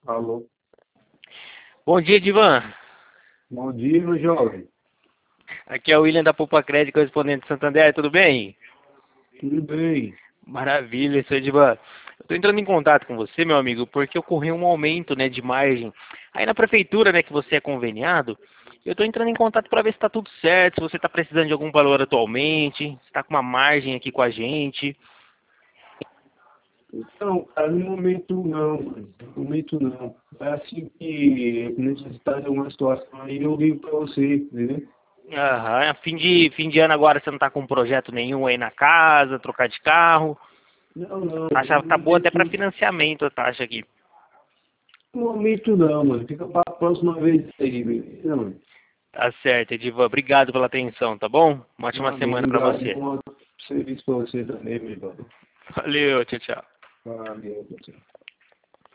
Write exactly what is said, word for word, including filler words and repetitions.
Alô. Bom dia, Divan. Bom dia, meu jovem. Aqui é o William da Poupa Crédito, correspondente de Santander, tudo bem? Tudo bem? Maravilha, seu Divan. Eu estou entrando em contato com você, meu amigo, porque ocorreu um aumento, né, de margem aí na prefeitura, né, que você é conveniado. Eu estou entrando em contato para ver se está tudo certo, se você está precisando de algum valor atualmente, se está com uma margem aqui com a gente. Então, cara, no momento não, mano. No momento não. É assim que eu necessitar de alguma situação aí, eu ligo pra você, entendeu? Aham, fim de, fim de ano agora você não está com projeto nenhum aí na casa, trocar de carro. Não, não. A taxa No tá boa até para momento, financiamento, a taxa aqui. no momento não, mano. Fica pra próxima vez aí, beleza, mano? Tá certo, Edivan. Obrigado pela atenção, tá bom? Uma ótima Valeu, semana para obrigado. você. Bom serviço pra você também, meu jovem. Valeu, tchau, tchau. Valeu, tchau.